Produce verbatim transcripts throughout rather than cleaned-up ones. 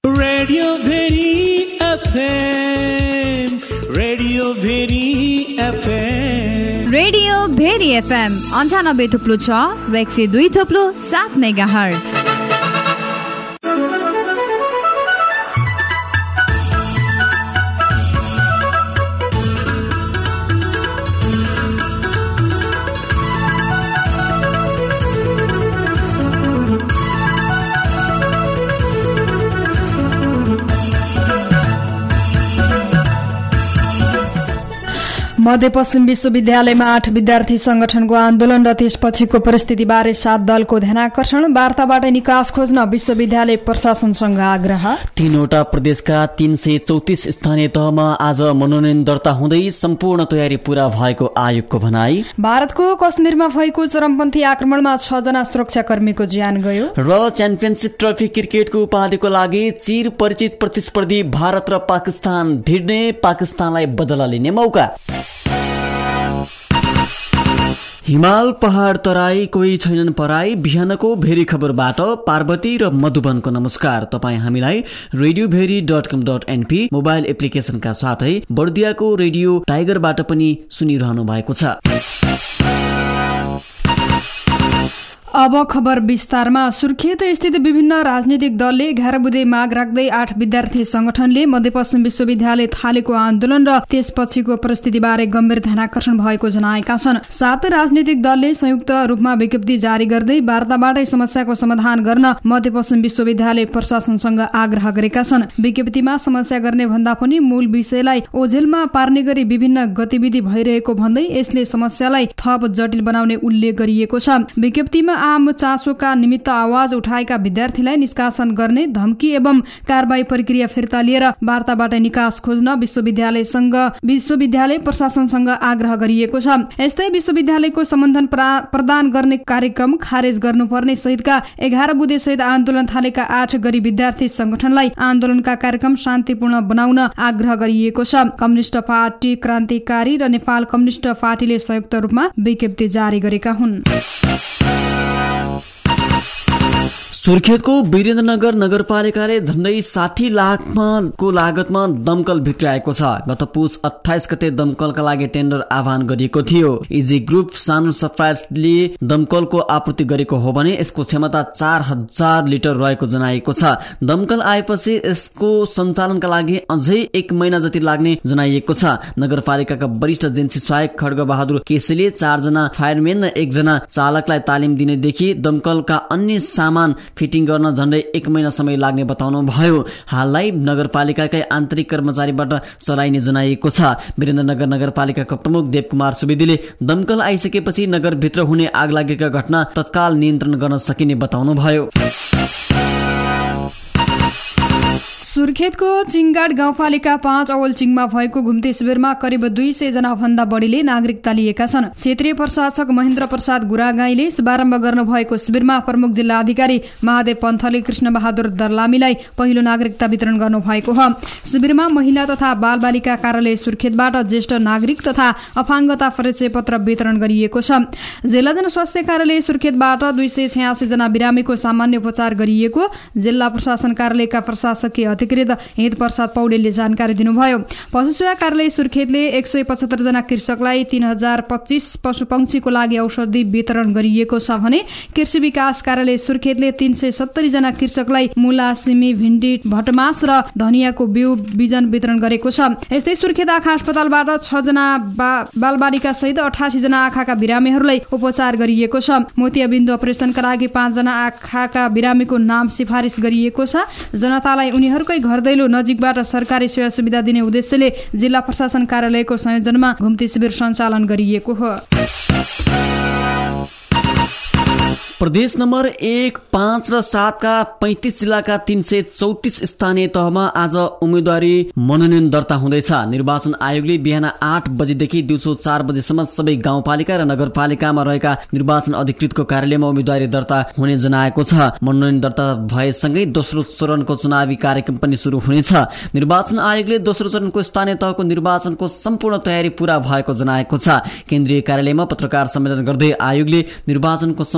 Radio Bheri FM, radio Bheri FM, radio Bheri FM अन्ठानब्बे थुप्लो छ र एक सय दुई थुप्लो सात मेगा हर्ज। मध्यपश्चिम विश्वविद्यालयमा आठ विद्यार्थी संगठनको आन्दोलन र त्यसपछिको परिस्थितिबारे सात दलको ध्यानाकर्षण, वार्ताबाटै निकास खोज्न विश्वविद्यालय प्रशासनसँग आग्रह। तीनवटा प्रदेशका तीन सय चौतिस स्थानीय तहमा आज मनोनयन दर्ता हुँदै सम्पूर्ण तयारी पूरा भएको आयोगको भनाई। भारतको कश्मीरमा भएको चरमपन्थी आक्रमणमा छ जना सुरक्षाकर्मीको ज्यान गयो। र च्याम्पियनशिप ट्रफी क्रिकेटको उपाधिको लागि चिर परिचित प्रतिस्पर्धी भारत र पाकिस्तान भिड्ने, पाकिस्तानलाई बदला लिने मौका। हिमाल पहाड तराई कोही छैनन् पराई, बिहानको भेरी खबरबाट पार्वती र मधुबनको नमस्कार। तपाईँ हामीलाई radio Bheri dot com dot NP mobile एप्लिकेशनका साथै बर्दियाको रेडियो टाइगरबाट पनि सुनिरहनु भएको छ। अब खबर विस्तारमा। सुर्खेत स्थित विभिन्न राजनीतिक दलले एघार बुधे माग राख्दै आठ विद्यार्थी संगठनले मध्यपश्चिम विश्वविद्यालय थालेको आन्दोलन र त्यसपछिको परिस्थितिबारे गम्भीर ध्यानाकर्षण भएको जनाएका छन्। सात राजनीतिक दलले संयुक्त रूपमा विज्ञप्ति जारी गर्दै वार्ताबाटै समस्याको समाधान गर्न मध्यपश्चिम विश्वविद्यालय प्रशासनसँग आग्रह गरेका छन्। विज्ञप्तिमा समस्या गर्ने भन्दा पनि मूल विषयलाई ओझेलमा पार्ने गरी विभिन्न गतिविधि भइरहेको भन्दै यसले समस्यालाई थप जटिल बनाउने उल्लेख गरिएको छ। विज्ञप्तिमा आम चासोका निमित्त आवाज उठाएका विद्यार्थीलाई निष्कासन गर्ने धम्की एवं कारबाही प्रक्रिया फिर्ता लिएर वार्ताबाट निकास खोज्न विश्वविद्यालयसँग विश्वविद्यालय प्रशासनसँग आग्रह गरिएको छ। यस्तै विश्वविद्यालयको सम्बन्धन प्रदान गर्ने कार्यक्रम खारेज गर्नुपर्ने सहितका एघार बुधे सहित आन्दोलन थालेका आठ गरी विद्यार्थी संगठनलाई आन्दोलनका कार्यक्रम शान्तिपूर्ण बनाउन आग्रह गरिएको छ। कम्युनिष्ट पार्टी, क्रान्तिकारी र नेपाल कम्युनिष्ट पार्टीले संयुक्त रूपमा विज्ञप्ति जारी गरेका हुन्। सुर्खेतको वीरेन्द्रनगर नगरपालिकाले झण्डै साठी लाखमा को लागतमा दमकल भित्राएको छ। गत पुस अठाइस गते दमकलका लागि टेन्डर आह्वान गरिएको थियो। इजी ग्रुप सानो सप्लायर्सले दमकलको आपूर्ति गरेको हो भने यसको क्षमता चार हजार लिटर रहेको जनाइएको छ। दमकल आएपछि यसको सञ्चालनका लागि अझै एक महिना जति लाग्ने जनाइएको छ। नगरपालिकाका वरिष्ठ जेन्सी सहायक खड्ग बहादुर केसीले चारजना फायरम्यान र एकजना चालकलाई तालिम दिनेदेखि दमकलका अन्य सामान फिटिङ गर्न झण्डै एक महिना समय लाग्ने बताउनु भयो। हाललाई नगरपालिकाकै आन्तरिक कर्मचारीबाट चलाइने जनाइएको छ। वीरेन्द्रनगर नगरपालिकाका प्रमुख देवकुमार सुवेदीले दमकल आइसकेपछि नगरभित्र हुने आगलागीका घटना तत्काल नियन्त्रण गर्न सकिने बताउनु भयो। सुर्खेतको चिङगाड गाउँपालिका पाँच अवलचिङमा भएको घुम्ती शिविरमा करिब दुई सय जना भन्दा बढीले नागरिकता लिएका छन्। क्षेत्रीय प्रशासक महेन्द्र प्रसाद गुरागाईले शुभारम्भ गर्नुभएको शिविरमा प्रमुख जिल्ला अधिकारी महादेव पन्थले कृष्ण बहादुर दर्लामीलाई पहिलो नागरिकता वितरण गर्नुभएको हो। शिविरमा महिला तथा बाल बालिका कार्यालय सुर्खेतबाट ज्येष्ठ नागरिक तथा अपाङ्गता परिचय पत्र वितरण गरिएको छ। जिल्ला जनस्वास्थ्य कार्यालय सुर्खेतबाट दुई सय छयासी जना बिरामीको सामान्य उपचार गरिएको जिल्ला प्रशासन कार्यालयका प्रशासकीय अधिकृत हित प्रसाद पौडेलले जानकारी दिनुभयो। पशुसेवा कार्यालय सुर्खेतले एक सय पचहत्तर जना कृषकलाई तीन हजार पच्चीस पशुपक्षीको लागि औषधि वितरण गरिएको छ भने कृषि विकास कार्यालय सुर्खेतले तीन सय सत्तरी जना कृषकलाई मूला, सिमी, भिन्डी, भटमास र धनियाँको बिउ बिजन वितरण गरेको छ। यस्तै सुर्खेत आँखा अस्पतालबाट छ जना बालबालिका सहित अठासी जना आँखाका बिरामीहरूलाई उपचार गरिएको छ। मोतियाबिन्दु अपरेसनका लागि पाँच जना आँखाका बिरामीको नाम सिफारिस गरिएको छ। जनतालाई उनीहरूकै घर दैलो नजिकबाट सरकारी सेवा सुविधा दिने उद्देश्यले जिल्ला प्रशासन कार्यालयको संयोजनमा घुम्ती शिविर सञ्चालन गरिएको हो। प्रदेश नम्बर एक, पाँच र सातका पैंतिस जिल्लाका तीन सय चौतिस स्थानीय तहमा आज उम्मेद्वारी मनोनयन दर्ता हुँदैछ। निर्वाचन आयोगले बिहान आठ बजेदेखि दिउँसो चार बजेसम्म सबै गाउँपालिका र नगरपालिकामा रहेका निर्वाचन अधिकृतको कार्यालयमा उम्मेद्वारी दर्ता हुने जनाएको छ। मनोनयन दर्ता भएसँगै दोस्रो चरणको चुनावी कार्यक्रम पनि शुरू हुनेछ। निर्वाचन आयोगले दोस्रो चरणको स्थानीय तहको निर्वाचनको सम्पूर्ण तयारी पूरा भएको जनाएको छ। केन्द्रीय कार्यालयमा पत्रकार सम्मेलन गर्दै आयोगले निर्वाचनको सम्पूर्ण तयारी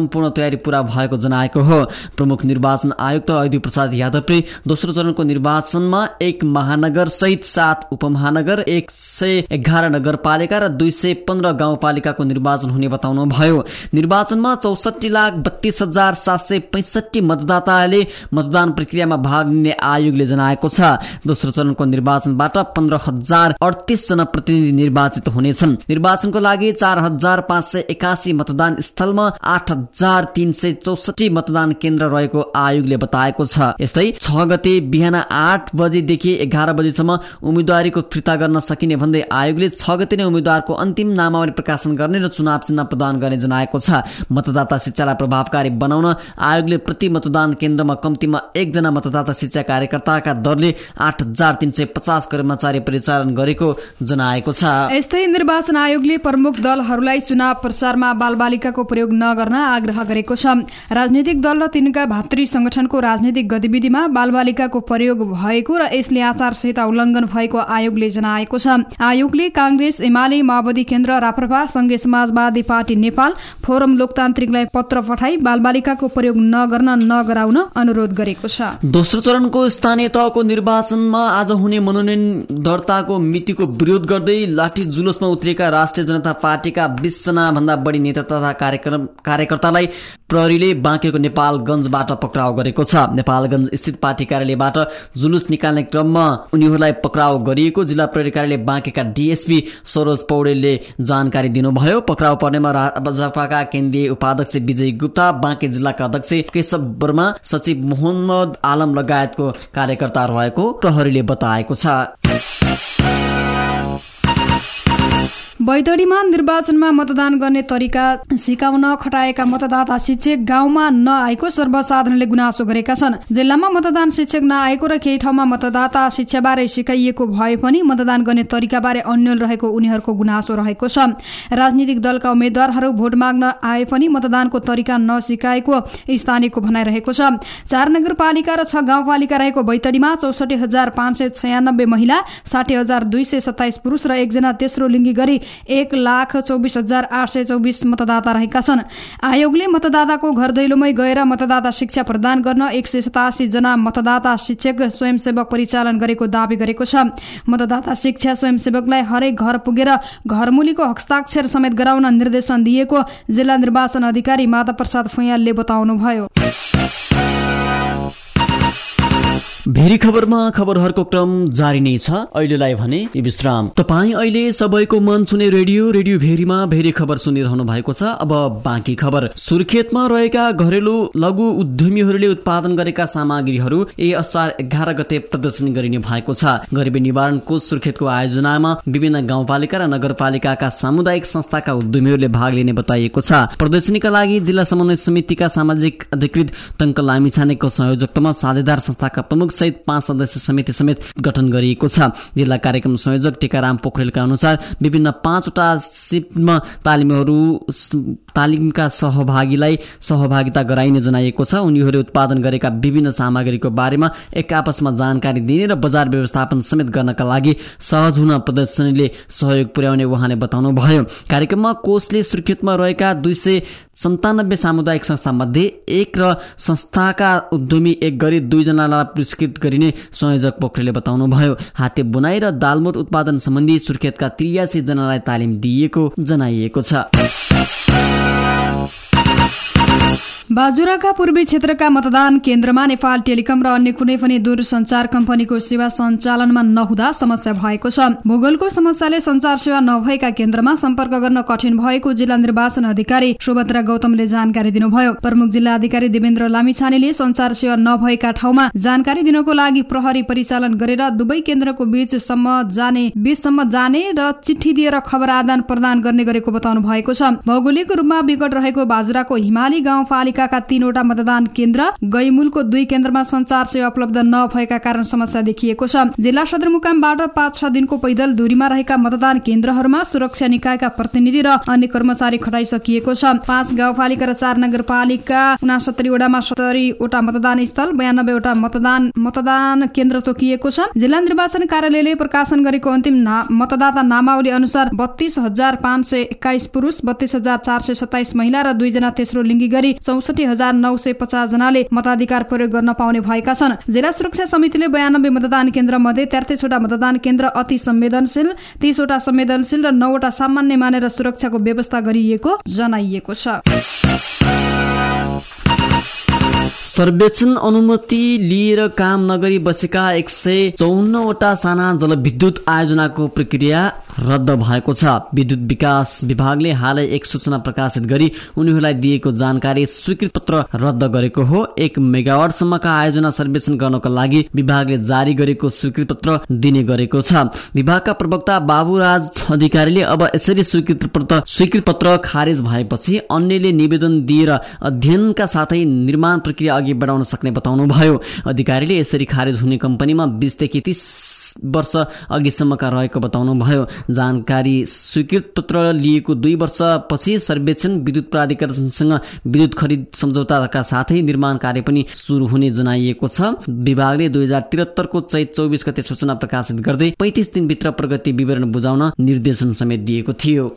तयारी पूरा भएको जनाएको हो। प्रमुख निर्वाचन आयुक्त अयोधी प्रसाद यादवले दोस्रो चरणको निर्वाचनमा एक महानगर सहित सात उपमहानगर, एक सय एघार नगरपालिका र दुई सय पन्ध्र गाउँपालिकाको निर्वाचन हुने बताउनु भयो। निर्वाचनमा चौसठी लाख बत्तीस हजार सात सय पैंसठी मतदाताले मतदान प्रक्रियामा भाग लिने आयोगले जनाएको छ। दोस्रो चरणको निर्वाचनबाट पन्ध्र हजार अडतीस जना प्रतिनिधि निर्वाचित हुनेछन्। निर्वाचनको लागि चार हजार पाँच सय एकासी मतदान स्थलमा आठ हजार तीन सय चौसठी मतदान केन्द्र रहेको आयोगले बताएको छ। यस्तै छ गते बिहान आठ बजेदेखि एघार बजेसम्म उम्मेदवारीको फिर्ता गर्न सकिने भन्दै आयोगले छ गते नै उम्मेद्वारको अन्तिम नामावली प्रकाशन गर्ने र चुनाव चिन्ह प्रदान गर्ने जनाएको छ। मतदाता शिक्षालाई प्रभावकारी बनाउन आयोगले प्रति मतदान केन्द्रमा कम्तीमा एकजना मतदाता शिक्षा कार्यकर्ताका दरले आठ हजार तीन सय पचास कर्मचारी परिचालन गरेको जनाएको छ। यस्तै निर्वाचन आयोगले प्रमुख दलहरूलाई चुनाव प्रचारमा बालबालिकाको प्रयोग नगर्न आग्रह गरेको छ। राजनीतिक दल र तिनका भातृ संगठनको राजनीतिक गतिविधिमा बालबालिकाको प्रयोग भएको र यसले आचार संहिता उल्लङ्घन भएको आयोगले जनाएको छ। आयोगले कांग्रेस, एमाले, माओवादी केन्द्र, राप्रपा, संघीय समाजवादी पार्टी नेपाल, फोरम लोकतान्त्रिकलाई पत्र पठाई बालबालिकाको प्रयोग नगर्न नगराउन अनुरोध गरेको छ। दोस्रो चरणको स्थानीय तहको निर्वाचनमा आज हुने मनोनयन दर्ताको मितिको विरोध गर्दै लाठी जुलुसमा उत्रिएका राष्ट्रिय जनता पार्टीका बीस जना भन्दा बढी नेता तथा कार्यकर्तालाई प्रहरीले बाँकेको नेपालगञ्जबाट पक्राउ गरेको छ। नेपालगञ्ज स्थित पार्टी कार्यालयबाट जुलुस निकाल्ने क्रममा उनीहरूलाई पक्राउ गरिएको जिल्ला प्रहरी कार्यालय बाँकेका डीएसपी सरोज पौडेलले जानकारी दिनुभयो। पक्राउ पर्नेमा राजपाका केन्द्रीय उपाध्यक्ष विजय गुप्ता, बाँके जिल्लाका अध्यक्ष केशव वर्मा, सचिव मोहम्मद आलम लगायतको कार्यकर्ता रहेको प्रहरीले बताएको छ। बैतडीमा निर्वाचनमा मतदान गर्ने तरिका सिकाउन खटाएका मतदाता शिक्षक गाउँमा नआएको सर्वसाधारणले गुनासो गरेका छन्। जिल्लामा मतदान शिक्षक नआएको र केही ठाउँमा मतदाता शिक्षाबारे सिकाइएको भए पनि मतदान गर्ने तरिकाबारे अन्यल रहेको उनीहरूको गुनासो रहेको छ। राजनीतिक दलका उम्मेद्वारहरू भोट माग्न आए पनि मतदानको तरिका नसिकाएको स्थानीयको भनाइरहेको छ। चार नगरपालिका र छ गाउँपालिका रहेको बैतडीमा चौसठी हजार पाँच सय छयानब्बे महिला, साठी हजार दुई सय सत्ताइस पुरुष र एकजना तेस्रो लिङ्गी गरी एक लाख चौबिस हजार आठ सय चौबिस मतदाता रहेका छन्। आयोगले मतदाताको घर दैलोमै गएर मतदाता शिक्षा प्रदान गर्न एक सय सतासी जना मतदाता शिक्षक स्वयंसेवक परिचालन गरेको दावी गरेको छ। मतदाता शिक्षा स्वयंसेवकलाई हरेक घर पुगेर घरमुलीको हस्ताक्षर समेत गराउन निर्देशन दिएको जिल्ला निर्वाचन अधिकारी माधव प्रसाद फुयालले बताउनुभयो। भेरी खबरमा खबरहरूको क्रम जारी नै छ। अहिलेलाई भने विश्राम। तपाईँ अहिले सबैको मन छुने रेडियो रेडियो भेरीमा भेरी खबर सुनिरहनु भएको छ। अब बाँकी खबर। सुर्खेतमा रहेका घरेलु लघु उद्यमीहरूले उत्पादन गरेका सामग्रीहरू यही असार एघार गते प्रदर्शनी गरिने भएको छ। गरिबी निवारण कोष सुर्खेतको आयोजनामा विभिन्न गाउँपालिका र नगरपालिकाका सामुदायिक संस्थाका उद्यमीहरूले भाग लिने बताइएको छ। प्रदर्शनीका लागि जिल्ला समन्वय समितिका सामाजिक अधिकृत टङ्क लामिछानेको सहयोजकतामा साझेदार संस्थाका प्रमुख सहित पाँच सदस्य समिति समेत गठन गरिएको छ। जिल्ला कार्यक्रम संयोजक टीकाराम पोखरेलका अनुसार विभिन्न पाँचवटा सिपमा तालिमहरू तालिमका सहभागीलाई सहभागिता गराइने जनाइएको छ। उनीहरूले उत्पादन गरेका विभिन्न सामग्रीको बारेमा एक आपसमा जानकारी दिने र बजार व्यवस्थापन समेत गर्नका लागि सहज हुन प्रदर्शनीले सहयोग पुर्याउने उहाँले बताउनुभयो। कार्यक्रममा कोषले सुर्खेतमा रहेका दुई सय सन्तानब्बे सामुदायिक संस्था मध्ये एक र संस्थाका उद्यमी एक गरी दुईजनालाई पुरस्कृत गरिने संयोजक पोखरेलले बताउनुभयो। हाते बुनाई र दालमोट उत्पादन सम्बन्धी सुर्खेतका त्रियासी जनालाई तालिम दिइएको जनाइएको छ। बाजुराका पूर्वी क्षेत्रका मतदान केन्द्रमा नेपाल टेलिकम र अन्य कुनै पनि दूरसञ्चार कम्पनीको सेवा सञ्चालनमा नहुँदा समस्या भएको छ। भूगोलको समस्याले सञ्चार सेवा नभएका केन्द्रमा सम्पर्क गर्न कठिन भएको जिल्ला निर्वाचन अधिकारी सुभद्रा गौतमले जानकारी दिनुभयो। प्रमुख जिल्ला अधिकारी देवेन्द्र लामिछानेले सञ्चार सेवा नभएका ठाउँमा जानकारी दिनको लागि प्रहरी परिचालन गरेर दुवै केन्द्रको बीचसम्म जाने बीचसम्म जाने र चिठी दिएर खबर आदान प्रदान गर्ने गरेको बताउनु भएको छ। भौगोलिक रूपमा विकट रहेको बाजुराको हिमाली गाउँपालिका का तीनवटा मतदान केन्द्र, गैमूलको दुई केन्द्रमा सञ्चार सेवा उपलब्ध नभएका कारण समस्या देखिएको छ। जिल्ला सदरमुकामबाट पाँच छ दिनको पैदल दूरीमा रहेका मतदान केन्द्रहरूमा सुरक्षा निकायका प्रतिनिधि र अन्य कर्मचारी खटाइसकिएको छ। पाँच गाउँपालिका र चार नगरपालिका उनासत्तरी वडामा सत्तरीवटा मतदान स्थल, बयानब्बेवटा मतदान मतदान केन्द्र तोकिएको छ। जिल्ला निर्वाचन कार्यालयले प्रकाशन गरेको अन्तिम मतदाता नामावली अनुसार बत्तीस हजार पाँच सय एक्काइस पुरुष, बत्तीस हजार चार सय सत्ताइस महिला र दुईजना तेस्रो लिङ्गी गरी चौसठी त्रिसठी हजार नौ सय पचास जनाले मताधिकार प्रयोग गर्न पाउने भएका छन्। जिल्ला सुरक्षा समितिले बयानब्बे मतदान केन्द्र मध्ये तेत्तीसवटा मतदान केन्द्र अति संवेदनशील, तीसवटा संवेदनशील र नौवटा सामान्य मानेर सुरक्षाको व्यवस्था गरिएको जनाइएको छ। सर्वेक्षण अनुमति लिएर काम नगरी बसेका एक सय चौवन्नवटा साना जलविद्युत आयोजनाको प्रक्रिया रद्द भएको छ। विद्युत विकास विभागले हालै एक सूचना प्रकाशित गरी उनीहरूलाई दिएको जानकारी स्वीकृत पत्र रद्द गरेको हो। एक मेगावाटसम्मका आयोजना सर्वेक्षण गर्नको लागि विभागले जारी गरेको स्वीकृत पत्र दिने गरेको छ। विभागका प्रवक्ता बाबुराज अधिकारीले अब यसरी स्वीकृत पत्र स्वीकृत पत्र खारेज भएपछि अन्यले निवेदन दिएर अध्ययनका साथै निर्माण प्रक्रिया अघि बढाउन सक्ने बताउनुभयो। अधिकारीले यसरी खारेज हुने कम्पनीमा बीसदेखि तीस वर्ष अघिसम्मका रहेको बताउनुभयो। जानकारी स्वीकृत पत्र लिएको दुई वर्षपछि सर्वेक्षण विद्युत प्राधिकरणसँग विद्युत खरिद सम्झौताका साथै निर्माण कार्य पनि सुरु हुने जनाइएको छ। विभागले दुई हजार त्रिहत्तरको चैत चौबिस गते सूचना प्रकाशित गर्दै पैंतिस दिनभित्र प्रगति विवरण बुझाउन निर्देशन समेत दिएको थियो।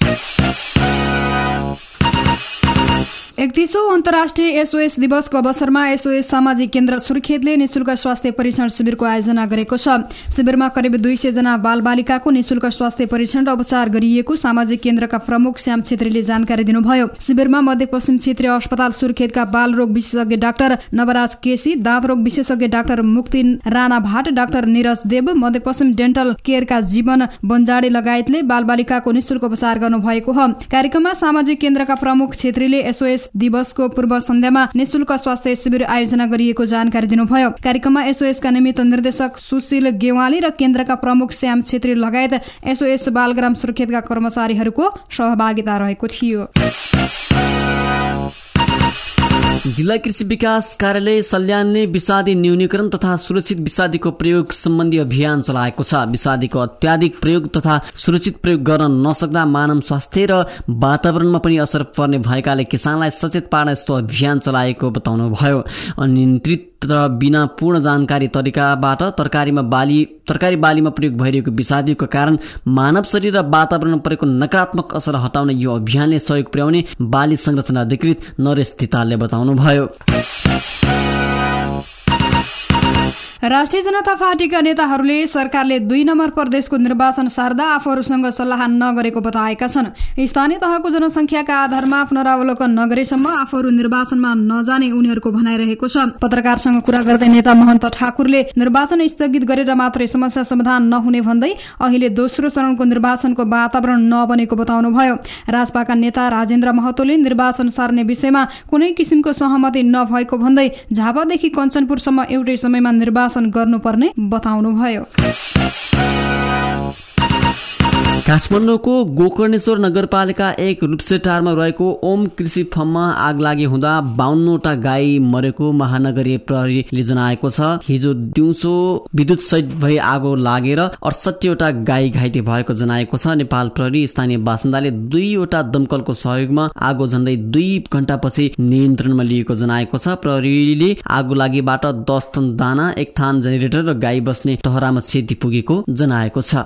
एकतीसौं अन्तर्राष्ट्रिय एसओएस दिवसको अवसरमा एसओएस सामाजिक केन्द्र सुर्खेतले निशुल्क स्वास्थ्य परीक्षण शिविरको आयोजना गरेको छ। शिविरमा करिब दुई सय जना बालबालिकाको निशुल्क स्वास्थ्य परीक्षण र उपचार गरिएको सामाजिक केन्द्रका प्रमुख श्याम छेत्रीले जानकारी दिनुभयो। शिविरमा मध्यपश्चिम क्षेत्रीय अस्पताल सुर्खेतका बाल रोग विशेषज्ञ डाक्टर नवराज केसी, दाँत रोग विशेषज्ञ डाक्टर मुक्ति राणा भाट, डाक्टर निरज देव, मध्यपश्चिम डेन्टल केयरका जीवन बन्जाडे लगायतले बालबालिकाको निशुल्क उपचार गर्नुभएको हो। कार्यक्रममा सामाजिक केन्द्रका प्रमुख छेत्रीले एसओएस दिवसको पूर्व सन्ध्यामा निशुल्क स्वास्थ्य शिविर आयोजना गरिएको जानकारी दिनुभयो। कार्यक्रममा एसओएसका निमित्त निर्देशक सुशील गेवाली र केन्द्रका प्रमुख श्याम छेत्री लगायत एसओएस बालग्राम सुर्खेतका कर्मचारीहरूको सहभागिता रहेको थियो। जिल्ला कृषि विकास कार्यालय सल्यानले विषादी न्यूनीकरण तथा सुरक्षित विषादीको प्रयोग सम्बन्धी अभियान चलाएको छ। विषादीको अत्याधिक प्रयोग तथा सुरक्षित प्रयोग गर्न नसक्दा मानव स्वास्थ्य र वातावरणमा पनि असर पर्ने भएकाले किसानलाई सचेत पार्न यस्तो अभियान चलाएको बताउनुभयो। अनियन्त्रित र बिना पूर्ण जानकारी तरिकाबाट तरकारीमा बाली तरकारी बालीमा प्रयोग भइरहेको विषादीको कारण मानव शरीर र वातावरणमा परेको नकारात्मक असर हटाउन यो अभियानले सहयोग पुर्याउने बाली संरक्षण अधिकृत नरेश धितालले बताउनुभयो। राष्ट्रिय जनता पार्टीका नेताहरूले सरकारले दुई नम्बर प्रदेशको निर्वाचन सार्दा आफूहरूसँग सल्लाह नगरेको बताएका छन्। स्थानीय तहको जनसंख्याका आधारमा पुनरावलोकन नगरेसम्म आफूहरू निर्वाचनमा नजाने उनीहरूको भनाइरहेको छ। पत्रकारसँग कुरा गर्दै नेता महन्त ठाकुरले निर्वाचन स्थगित गरेर मात्रै समस्या समाधान नहुने भन्दै अहिले दोस्रो चरणको निर्वाचनको वातावरण नबनेको बताउनुभयो। राजपाका नेता राजेन्द्र महतोले निर्वाचन सार्ने विषयमा कुनै किसिमको सहमति नभएको भन्दै झापादेखि कञ्चनपुरसम्म एउटै समयमा निर्वाचन गर्नुपर्ने बताउनुभयो। काठमाडौँको गोकर्णेश्वर नगरपालिका एक रूपसेटारमा रहेको ओम कृषि फर्ममा आग लागि हुँदा बाउन्नवटा गाई मरेको महानगरीय प्रहरीले जनाएको छ। हिजो दिउँसो विद्युत सहित भई आगो लागेर अडसठीवटा गाई घाइते भएको जनाएको छ। नेपाल प्रहरी स्थानीय बासिन्दाले दुईवटा दमकलको सहयोगमा आगो झण्डै दुई घण्टापछि नियन्त्रणमा लिएको जनाएको छ। प्रहरीले आगो लागेबाट दस टन दाना, एक थान जेनेरेटर र गाई बस्ने टहरामा क्षति पुगेको जनाएको छ।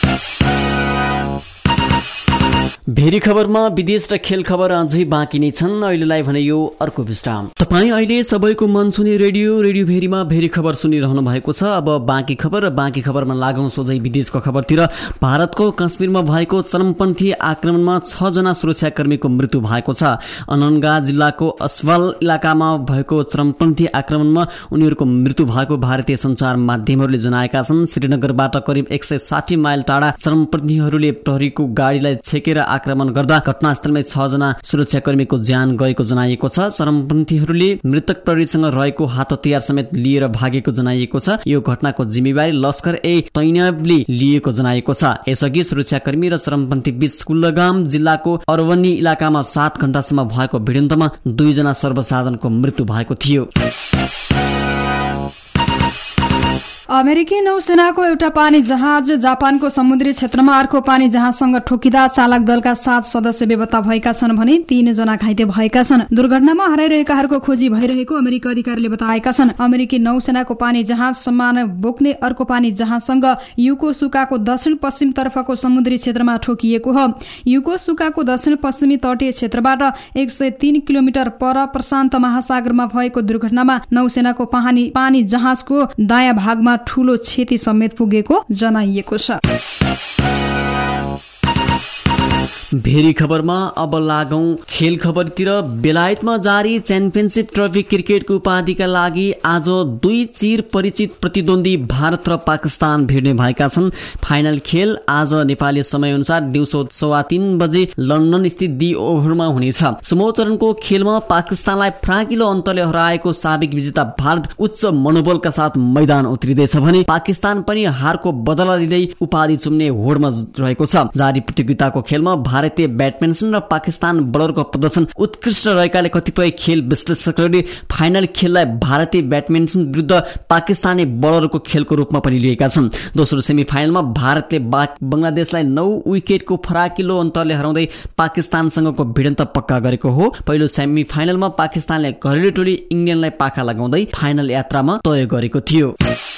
भेरी खबरमा विदेश र खेल खबर अझै बाँकी नै छन्। अहिलेलाई भने यो अर्को विश्राम। तपाईँ अहिले सबैको मन छुने रेडियो रेडियो भेरीमा भेरी खबर सुनिरहनु भएको छ। अब बाँकी खबर र बाँकी खबरमा लागौं सोझै विदेशको खबरतिर। भारतको काश्मीरमा भएको चरमपन्थी आक्रमणमा छ जना सुरक्षाकर्मीको मृत्यु भएको छ। अनन्तनाग जिल्लाको असवाल इलाकामा भएको चरमपन्थी आक्रमणमा उनीहरूको मृत्यु भएको भारतीय सञ्चार माध्यमहरूले जनाएका छन्। श्रीनगरबाट करिब एक सय साठी माइल टाढा चरमपन्थीहरूले प्रहरीको गाडीलाई छेकेर आक्रमण गर्दा घटनास्थलमै छ जना सुरक्षाकर्मीको ज्यान गएको जनाइएको छ। चरमपन्थीहरूले मृतक प्रहरीसँग रहेको हात हतियार समेत लिएर भागेको जनाइएको छ। यो घटनाको जिम्मेवारी लस्कर ए तैयबले लिएको जनाइएको छ। यसअघि सुरक्षाकर्मी र चरमपन्थी बीच कुलगाम जिल्लाको अरवनी इलाकामा सात घण्टासम्म भएको भिडन्तमा दुईजना सर्वसाधारणको मृत्यु भएको थियो। अमेरिकी नौसेनाको एउटा पानी जहाज जापानको समुद्री क्षेत्रमा अर्को पानी जहाजसँग ठोकिँदा चालक दलका सात सदस्य बेपत्ता भएका छन् भने तीन जना घाइते भएका छन्। दुर्घटनामा हराइरहेकाहरूको खोजी भइरहेको अमेरिकी अधिकारीले बताएका छन्। अमेरिकी नौसेनाको पानी जहाज सम्मान बोक्ने अर्को पानी जहाजसँग युकोसुकाको दक्षिण पश्चिम तर्फको समुद्री क्षेत्रमा ठोकिएको हो। युकोसुकाको दक्षिण पश्चिमी तटीय क्षेत्रबाट एक सय तीन किलोमिटर पर प्रशान्त महासागरमा भएको दुर्घटनामा नौसेनाको पानी जहाजको दायाँ भागमा ठूलो क्षति समेत पुगेको जनाइएको छ। भेरी खबरमा अब लागौं खेल खबरतिर। बेलायतमा जारी च्याम्पियनशिप ट्रफी क्रिकेटको उपाधिका लागि आज दुई चिर परिचित प्रतिद्वन्दी भारत र पाकिस्तान भिड्ने भएका छन्। फाइनल खेल आज नेपाली समय अनुसार दिउँसो सवा तीन बजे लन्डन स्थित दी ओभरमा हुनेछ। समूह चरणको खेलमा पाकिस्तानलाई फ्राकिलो अन्तरले हराएको साबिक विजेता भारत उच्च मनोबलका साथ मैदान उत्रिँदैछ भने पाकिस्तान पनि हारको बदला लिँदै उपाधि चुम्ने होडमा रहेको छ। जारी प्रतियोगिताको खेलमा भारतीय ब्याटसम्यान र पाकिस्तान बलरको प्रदर्शन उत्कृष्ट रहेकाले कतिपय खेल विश्लेषकहरूले फाइनल खेललाई भारतीय ब्याटसम्यान विरुद्ध पाकिस्तानी बलरको खेलको रूपमा पनि लिएका छन्। दोस्रो सेमी फाइनलमा भारतले बंगलादेशलाई नौ विकेटको फराकिलो अन्तरले हराउँदै पाकिस्तानसँगको भिडन्त पक्का गरेको हो। पहिलो सेमी फाइनलमा पाकिस्तानले घरेलु टोली इङ्ल्यान्डलाई पाखा लगाउँदै फाइनल यात्रामा तय गरेको थियो।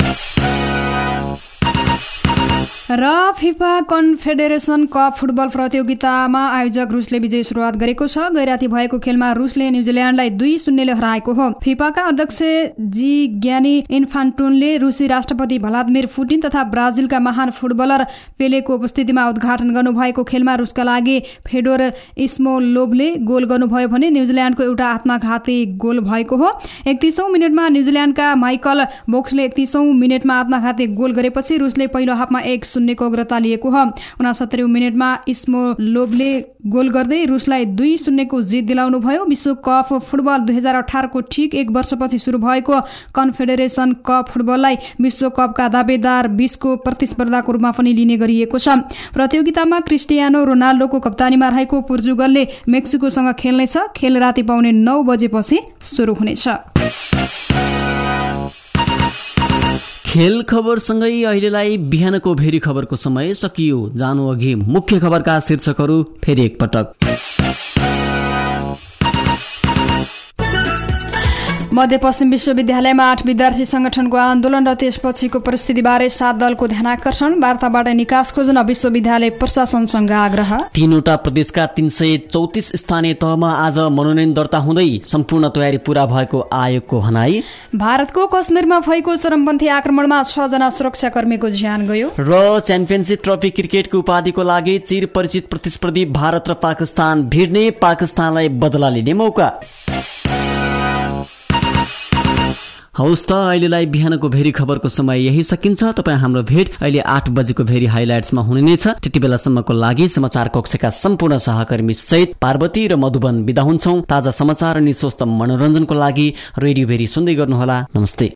र फिफा कन्फेडरेसन कप फुटबल प्रतियोगितामा आयोजक रुसले विजय सुरुवात गरेको छ। गैराती भएको खेलमा रुसले न्युजिल्यान्डलाई दुई शून्यले हराएको हो। फिफाका अध्यक्ष जी ग्यानी इन्फान्टोनले रुसी राष्ट्रपति भ्लादिमिर पुटिन तथा ब्राजिलका महान फुटबलर पेलेको उपस्थितिमा उद्घाटन गर्नुभएको खेलमा रुसका लागि फेडोर इस्मोलोभले गोल गर्नुभयो भने न्युजिल्यान्डको एउटा आत्मघाती गोल भएको हो। एकतीसौं मिनटमा न्युजिल्यान्डका माइकल बोक्सले एकतीसौं मिनटमा आत्मघाती गोल गरेपछि रुसले पहिलो हाफमा एक शून्यको अग्रता लिएको हो। उनासत्तरी मिनटमा इस्मोलोभले गोल गर्दै रुसलाई दुई शून्यको जित दिलाउनुभयो। विश्वकप फुटबल दुई हजार अठारको ठिक एक वर्षपछि शुरू भएको कन्फेडरेसन कप फुटबललाई विश्वकपका दावेदार बीसको प्रतिस्पर्धाको रूपमा पनि लिने गरिएको छ। प्रतियोगितामा क्रिस्टियानो रोनाल्डोको कप्तानीमा रहेको पोर्चुगलले मेक्सिकोसँग खेल्नेछ। खेल राति पाउने नौ बजेपछि शुरू हुनेछ। खेल खबरसँगै अहिलेलाई बिहानको भेरी खबरको समय सकियो। जानु अघि मुख्य खबरका शीर्षकहरू फेरि एकपटक। मध्यपश्चिम विश्वविद्यालयमा आठ विद्यार्थी संगठनको आन्दोलन र त्यसपछिको परिस्थितिबारे सात दलको ध्यानाकर्षण। वार्ताबाट निकास खोज्न विश्वविद्यालय प्रशासनसँग आग्रह। तीनवटा प्रदेशका तीन सय चौतिस स्थानीय तहमा आज मनोनयन दर्ता हुँदै सम्पूर्ण तयारी पूरा भएको आयोगको भनाई। भारतको कश्मीरमा भएको चरमपन्थी आक्रमणमा छ जना सुरक्षाकर्मीको ज्यान गयो। र च्याम्पियनशिप ट्रफी क्रिकेटको उपाधिको लागि चिर परिचित प्रतिस्पर्धी भारत र पाकिस्तान भिड्ने, पाकिस्तानलाई बदला लिने मौका। हौस् त अहिलेलाई बिहानको भेरी खबरको समय यही सकिन्छ। तपाईँ हाम्रो भेट अहिले आठ बजेको भेरी हाइलाइट्समा हुने नै छ। त्यति बेलासम्मको लागि समाचार कक्षका सम्पूर्ण सहकर्मी सहित पार्वती र मधुबन बिदा हुन्छौं। ताजा समाचार अनि स्वस्थ मनोरञ्जनको लागि रेडियो भेरी सुन्दै गर्नुहोला। नमस्ते।